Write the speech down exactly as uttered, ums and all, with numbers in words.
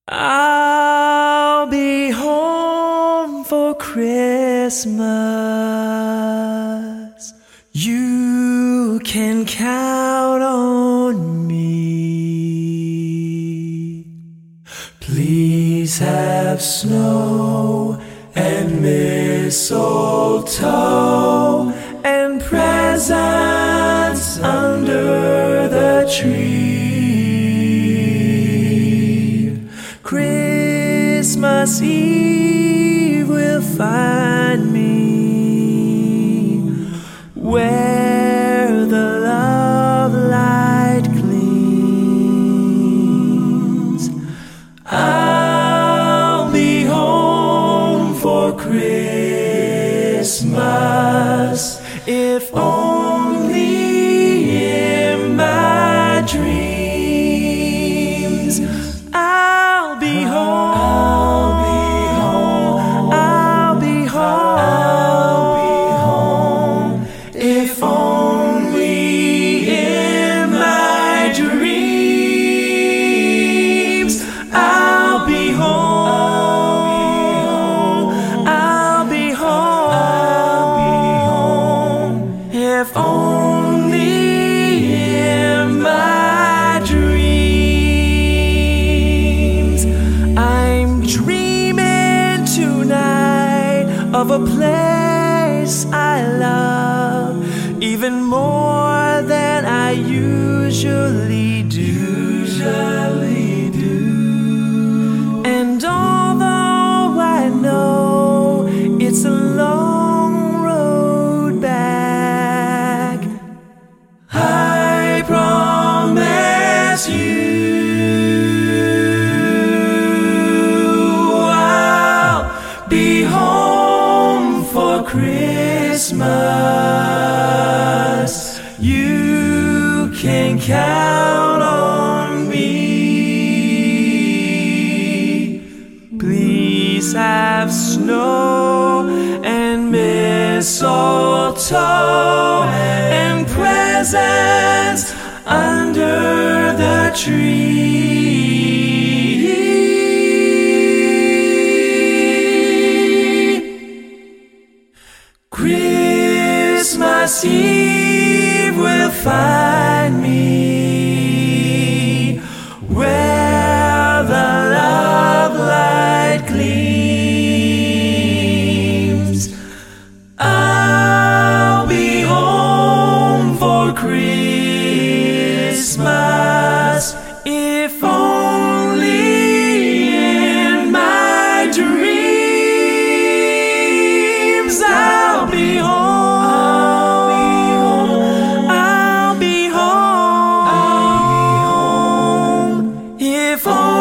I'll be home for Christmas. You can count on me. Please have snow and mistletoe and presents under the tree. Christmas Eve will find me where the love light gleams. I'll be home for Christmas, if only in my dreams. I'll be home. I'll be home. I'll be home, if only in my dreams. I'll be home. I'll be home, if only in my dreams. I'm dreaming tonight of a place I love, even more than I usually do. Usually do. And although I know it's a long road back, I promise you I'll be home for Christmas. You can count on me. Please have snow and mistletoe and presents under the tree. Christmas Eve will find me where the love light gleams. I'll be home for Christmas, if only in my dreams. I'll be home. I'll be home, if only